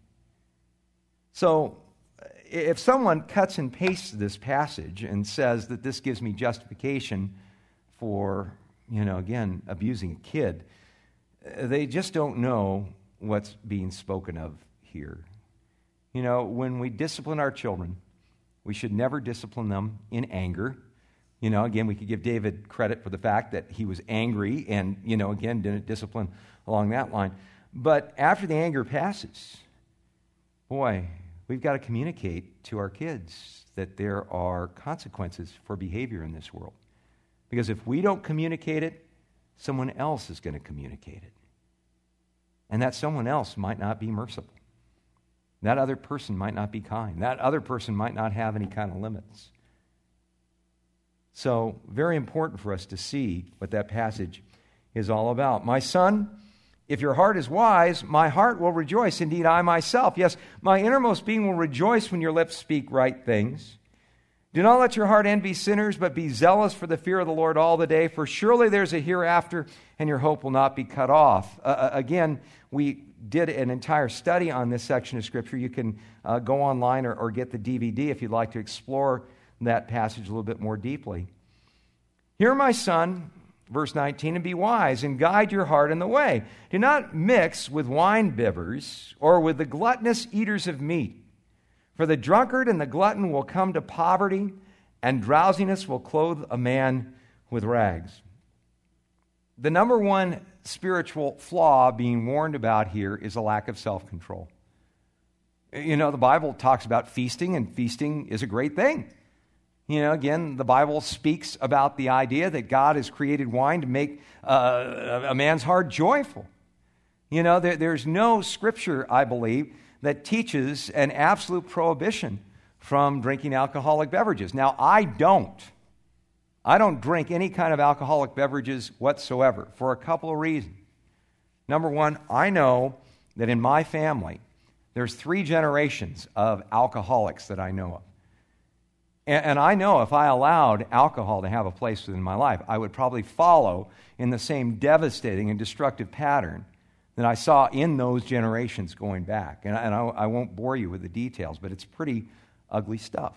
So, if someone cuts and pastes this passage and says that this gives me justification for, again, abusing a kid, they just don't know what's being spoken of here. When we discipline our children, we should never discipline them in anger. Again, we could give David credit for the fact that he was angry and, again, didn't discipline along that line. But after the anger passes, boy, we've got to communicate to our kids that there are consequences for behavior in this world. Because if we don't communicate it, someone else is going to communicate it. And that someone else might not be merciful. That other person might not be kind. That other person might not have any kind of limits. So, very important for us to see what that passage is all about. My son, if your heart is wise, my heart will rejoice. Indeed, I myself, yes, my innermost being will rejoice when your lips speak right things. Do not let your heart envy sinners, but be zealous for the fear of the Lord all the day, for surely there's a hereafter, and your hope will not be cut off. Again, we did an entire study on this section of Scripture. You can go online or get the DVD if you'd like to explore that passage a little bit more deeply. Hear, my son, verse 19, and be wise, and guide your heart in the way. Do not mix with wine bibbers or with the gluttonous eaters of meat. For the drunkard and the glutton will come to poverty, and drowsiness will clothe a man with rags. The number one spiritual flaw being warned about here is a lack of self-control. You know, the Bible talks about feasting, and feasting is a great thing. You know, again, the Bible speaks about the idea that God has created wine to make a man's heart joyful. You know, there's no scripture, I believe, that teaches an absolute prohibition from drinking alcoholic beverages. Now, I don't drink any kind of alcoholic beverages whatsoever for a couple of reasons. Number one, I know that in my family, there's 3 generations of alcoholics that I know of. And I know if I allowed alcohol to have a place within my life, I would probably follow in the same devastating and destructive pattern that I saw in those generations going back. And I won't bore you with the details, but it's pretty ugly stuff.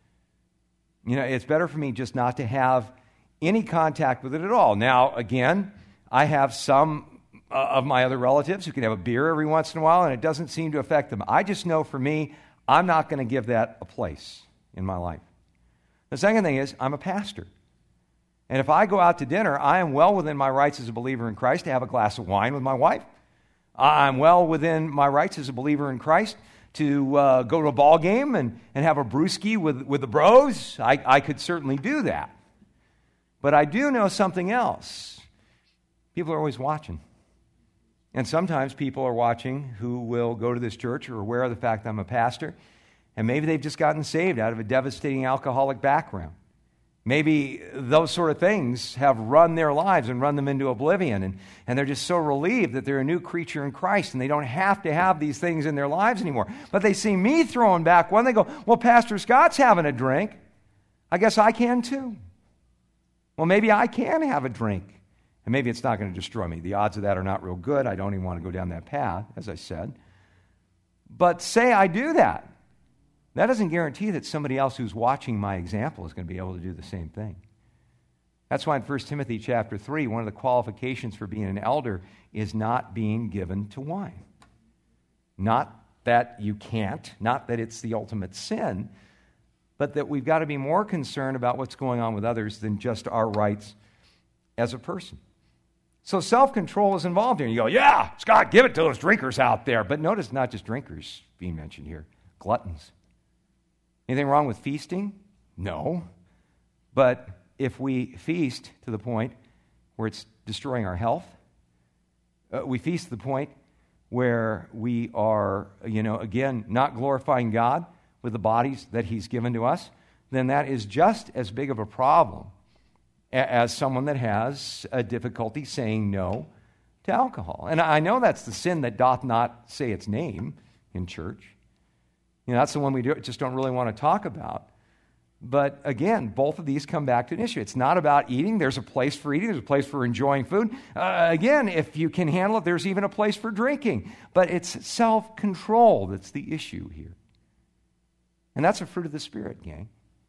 You know, it's better for me just not to have any contact with it at all. Now, again, I have some of my other relatives who can have a beer every once in a while, and it doesn't seem to affect them. I just know for me, I'm not going to give that a place in my life. The second thing is, I'm a pastor. And if I go out to dinner, I am well within my rights as a believer in Christ to have a glass of wine with my wife. I'm well within my rights as a believer in Christ to go to a ball game and have a brewski with the bros. I could certainly do that. But I do know something else. People are always watching. And sometimes people are watching who will go to this church or are aware of the fact that I'm a pastor, and maybe they've just gotten saved out of a devastating alcoholic background. Maybe those sort of things have run their lives and run them into oblivion, and they're just so relieved that they're a new creature in Christ, and they don't have to have these things in their lives anymore. But they see me throwing back one, they go, well, Pastor Scott's having a drink. I guess I can too. Well, maybe I can have a drink, and maybe it's not going to destroy me. The odds of that are not real good. I don't even want to go down that path, as I said. But say I do that. That doesn't guarantee that somebody else who's watching my example is going to be able to do the same thing. That's why in 1 Timothy chapter 3, one of the qualifications for being an elder is not being given to wine. Not that you can't, not that it's the ultimate sin, but that we've got to be more concerned about what's going on with others than just our rights as a person. So self-control is involved here. You go, yeah, Scott, give it to those drinkers out there. But notice not just drinkers being mentioned here, gluttons. Anything wrong with feasting? No. But if we feast to the point where it's destroying our health, we feast to the point where we are, again, not glorifying God with the bodies that He's given to us, then that is just as big of a problem as someone that has a difficulty saying no to alcohol. And I know that's the sin that doth not say its name in church. That's the one we just don't really want to talk about. But again, both of these come back to an issue. It's not about eating. There's a place for eating. There's a place for enjoying food. Again, if you can handle it, there's even a place for drinking. But it's self-control that's the issue here. And that's a fruit of the Spirit, gang.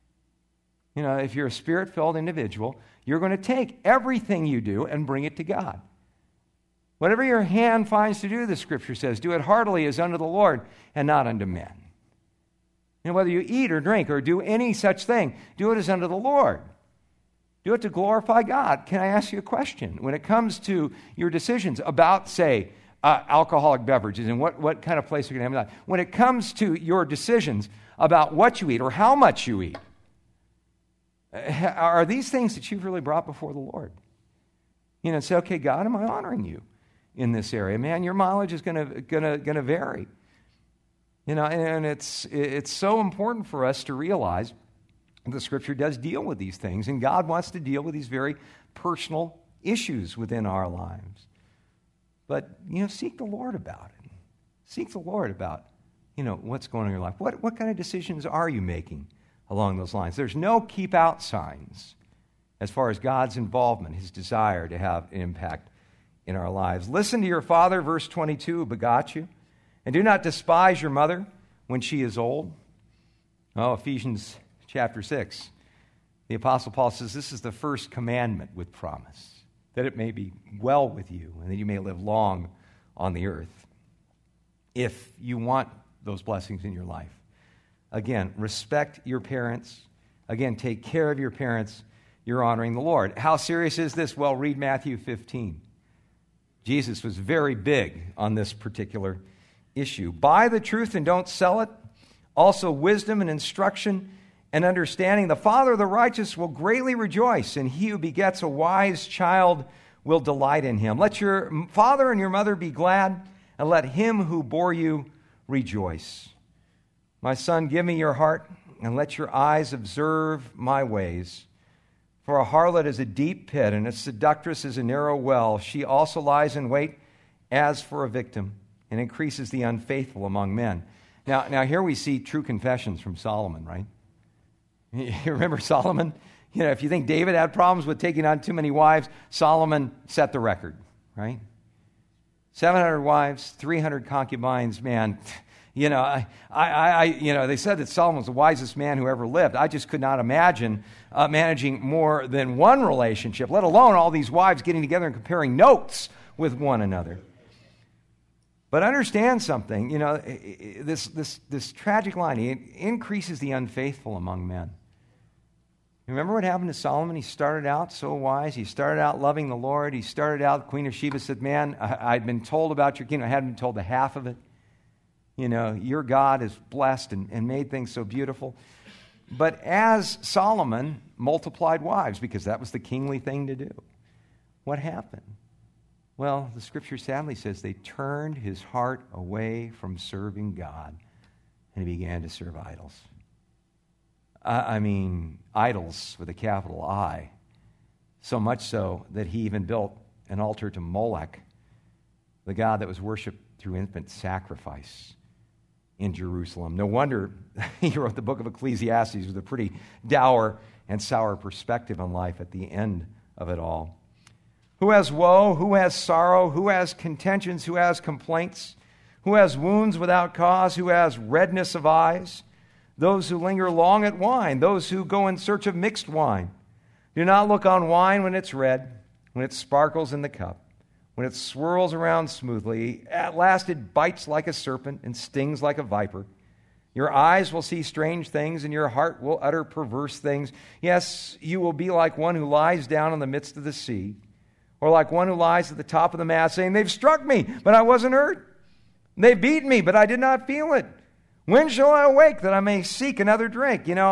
If you're a Spirit-filled individual, you're going to take everything you do and bring it to God. Whatever your hand finds to do, the Scripture says, do it heartily as unto the Lord and not unto men. Whether you eat or drink or do any such thing, do it as unto the Lord. Do it to glorify God. Can I ask you a question? When it comes to your decisions about, say, alcoholic beverages and what kind of place you're going to have in life, when it comes to your decisions about what you eat or how much you eat, are these things that you've really brought before the Lord? Say, okay, God, am I honoring you in this area? Man, your mileage is going to vary. And it's so important for us to realize the Scripture does deal with these things, and God wants to deal with these very personal issues within our lives. But, seek the Lord about it. Seek the Lord about, what's going on in your life. What kind of decisions are you making along those lines. There's no keep out signs as far as God's involvement, his desire to have an impact in our lives. Listen to your father, verse 22, who begot you, and do not despise your mother when she is old. Oh, Ephesians chapter 6. The Apostle Paul says this is the first commandment with promise, that it may be well with you and that you may live long on the earth. If you want those blessings in your life, again, respect your parents. Again, take care of your parents. You're honoring the Lord. How serious is this? Well, read Matthew 15. Jesus was very big on this particular issue. Buy the truth and don't sell it. Also, wisdom and instruction and understanding. The father of the righteous will greatly rejoice, and he who begets a wise child will delight in him. Let your father and your mother be glad, and let him who bore you rejoice. My son, give me your heart, and let your eyes observe my ways. For a harlot is a deep pit, and a seductress is a narrow well. She also lies in wait as for a victim, and increases the unfaithful among men. Now here we see true confessions from Solomon, right? You remember Solomon? You know, if you think David had problems with taking on too many wives, Solomon set the record, right? 700 wives, 300 concubines, man. You know, they said that Solomon was the wisest man who ever lived. I just could not imagine managing more than one relationship, let alone all these wives getting together and comparing notes with one another. But understand something, you know, this tragic line, it increases the unfaithful among men. Remember what happened to Solomon? He started out so wise. He started out loving the Lord. He started out, Queen of Sheba said, man, I'd been told about your kingdom. I hadn't been told the half of it. You know, your God is blessed and made things so beautiful. But as Solomon multiplied wives, because that was the kingly thing to do, what happened? Well, the scripture sadly says they turned his heart away from serving God, and he began to serve idols. I mean, idols with a capital I. So much so that he even built an altar to Molech, the god that was worshipped through infant sacrifice in Jerusalem. No wonder he wrote the book of Ecclesiastes with a pretty dour and sour perspective on life at the end of it all. Who has woe? Who has sorrow? Who has contentions? Who has complaints? Who has wounds without cause? Who has redness of eyes? Those who linger long at wine, those who go in search of mixed wine. Do not look on wine when it's red, when it sparkles in the cup, when it swirls around smoothly. At last it bites like a serpent and stings like a viper. Your eyes will see strange things, and your heart will utter perverse things. Yes, you will be like one who lies down in the midst of the sea, or like one who lies at the top of the mast, saying, they've struck me, but I wasn't hurt. They beat me, but I did not feel it. When shall I awake that I may seek another drink? You know,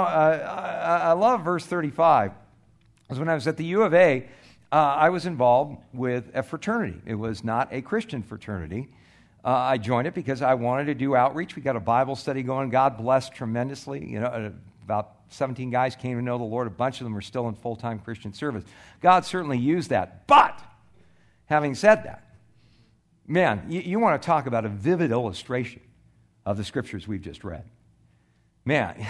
I love verse 35. Because when I was at the U of A, I was involved with a fraternity. It was not a Christian fraternity. I joined it because I wanted to do outreach. We got a Bible study going. God blessed tremendously. You know, about 17 guys came to know the Lord. A bunch of them were still in full-time Christian service. God certainly used that. But, having said that, man, you want to talk about a vivid illustration of the scriptures we've just read. Man,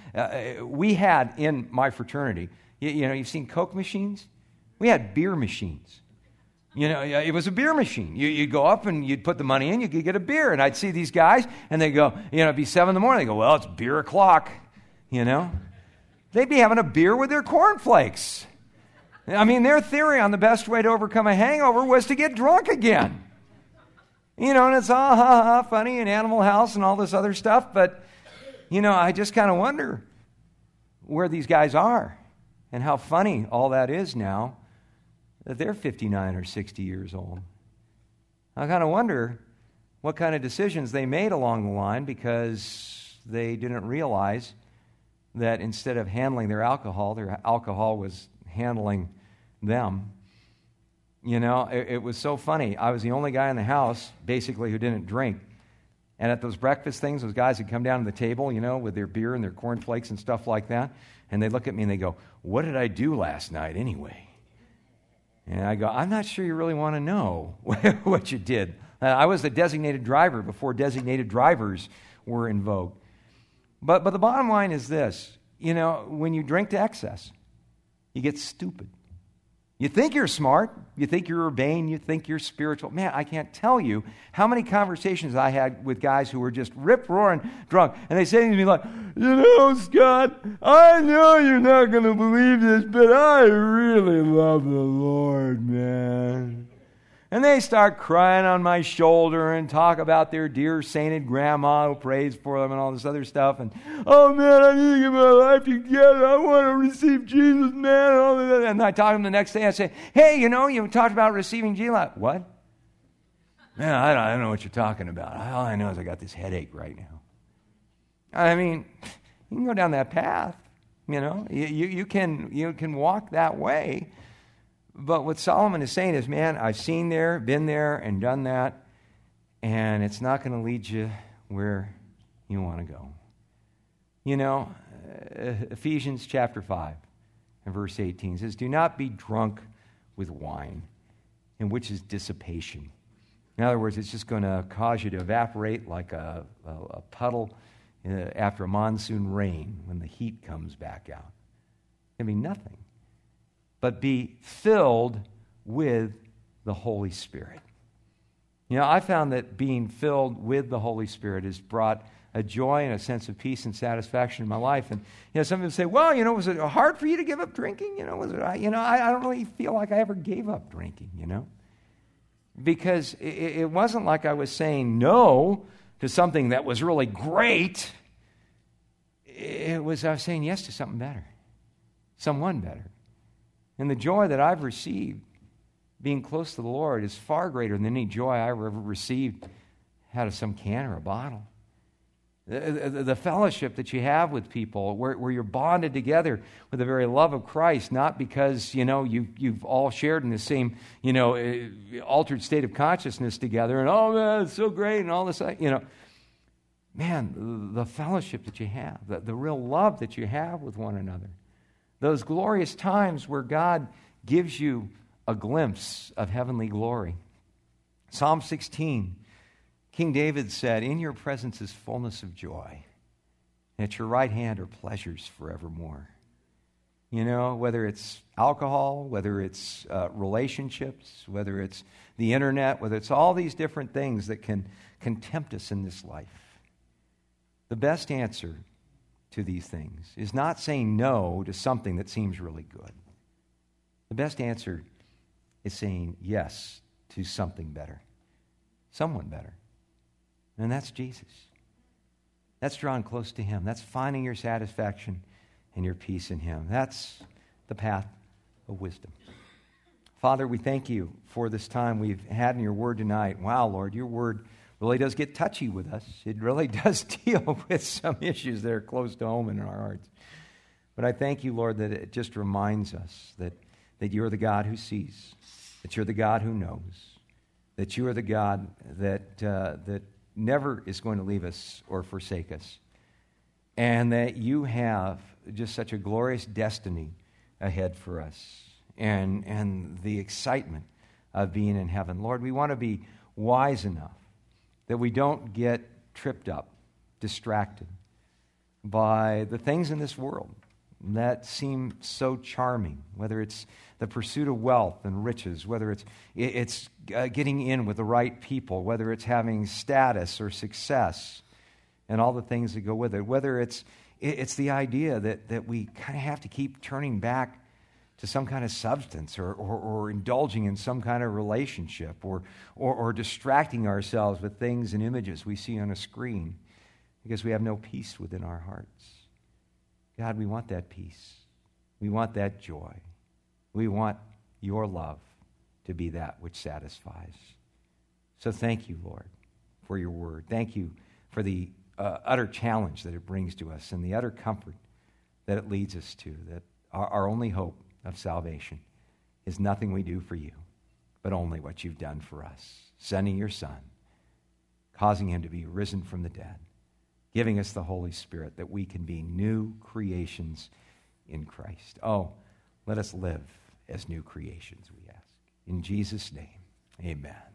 we had in my fraternity, you know, you've seen Coke machines? We had beer machines. You know, it was a beer machine. You'd go up and you'd put the money in, you could get a beer. And I'd see these guys, and they'd go, you know, it'd be 7 a.m. They go, well, it's beer o'clock, you know. They'd be having a beer with their cornflakes. I mean, their theory on the best way to overcome a hangover was to get drunk again. You know, and it's funny and Animal House and all this other stuff. But, you know, I just kind of wonder where these guys are and how funny all that is now that they're 59 or 60 years old. I kind of wonder what kind of decisions they made along the line because they didn't realize that instead of handling their alcohol was handling them. You know, it was so funny. I was the only guy in the house, basically, who didn't drink. And at those breakfast things, those guys would come down to the table, you know, with their beer and their cornflakes and stuff like that. And they look at me and they go, what did I do last night anyway? And I go, I'm not sure you really want to know what you did. I was the designated driver before designated drivers were in vogue. But the bottom line is this. when you drink to excess, you get stupid. You think you're smart. You think you're urbane. You think you're spiritual. Man, I can't tell you how many conversations I had with guys who were just rip-roaring drunk. And they say to me like, Scott, I know you're not going to believe this, but I really love the Lord, man. And they start crying on my shoulder and talk about their dear sainted grandma who prays for them and all this other stuff. And, oh, man, I need to get my life together. I want to receive Jesus, man. And all that. And I talk to them the next day. And I say, hey, you talked about receiving Jesus. What? Man, I don't know what you're talking about. All I know is I got this headache right now. I mean, you can go down that path. You can walk that way. But what Solomon is saying is, man, I've been there, and done that, and it's not going to lead you where you want to go. Ephesians chapter 5 and verse 18 says, do not be drunk with wine, in which is dissipation. In other words, it's just going to cause you to evaporate like a puddle after a monsoon rain when the heat comes back out. It'll be nothing. But be filled with the Holy Spirit. I found that being filled with the Holy Spirit has brought a joy and a sense of peace and satisfaction in my life. And some people say, well, was it hard for you to give up drinking? Was it? I don't really feel like I ever gave up drinking. Because it wasn't like I was saying no to something that was really great. I was saying yes to something better, someone better. And the joy that I've received being close to the Lord is far greater than any joy I ever received out of some can or a bottle. The fellowship that you have with people where you're bonded together with the very love of Christ, not because, you've all shared in the same, altered state of consciousness together and, oh, man, it's so great and all this, Man, the fellowship that you have, the real love that you have with one another. Those glorious times where God gives you a glimpse of heavenly glory. Psalm 16, King David said, in your presence is fullness of joy, and at your right hand are pleasures forevermore. Whether it's alcohol, whether it's relationships, whether it's the internet, whether it's all these different things that can tempt us in this life. The best answer to these things is not saying no to something that seems really good. The best answer is saying yes to something better, someone better. And that's Jesus. That's drawing close to Him. That's finding your satisfaction and your peace in Him. That's the path of wisdom. Father, we thank you for this time we've had in your word tonight. Wow, Lord, your word really does get touchy with us. It really does deal with some issues that are close to home in our hearts. But I thank you, Lord, that it just reminds us that you're the God who sees, that you're the God who knows, that you are the God that never is going to leave us or forsake us, and that you have just such a glorious destiny ahead for us, and the excitement of being in heaven. Lord, we want to be wise enough that we don't get tripped up, distracted by the things in this world that seem so charming, whether it's the pursuit of wealth and riches, whether it's getting in with the right people, whether it's having status or success and all the things that go with it, whether it's the idea that we kind of have to keep turning back to some kind of substance or indulging in some kind of relationship or distracting ourselves with things and images we see on a screen because we have no peace within our hearts. God, we want that peace. We want that joy. We want your love to be that which satisfies. So thank you, Lord, for your word. Thank you for the utter challenge that it brings to us and the utter comfort that it leads us to, that our only hope of salvation is nothing we do for you, but only what you've done for us, sending your Son, causing him to be risen from the dead, giving us the Holy Spirit that we can be new creations in Christ. Oh, let us live as new creations, we ask. In Jesus' name, amen.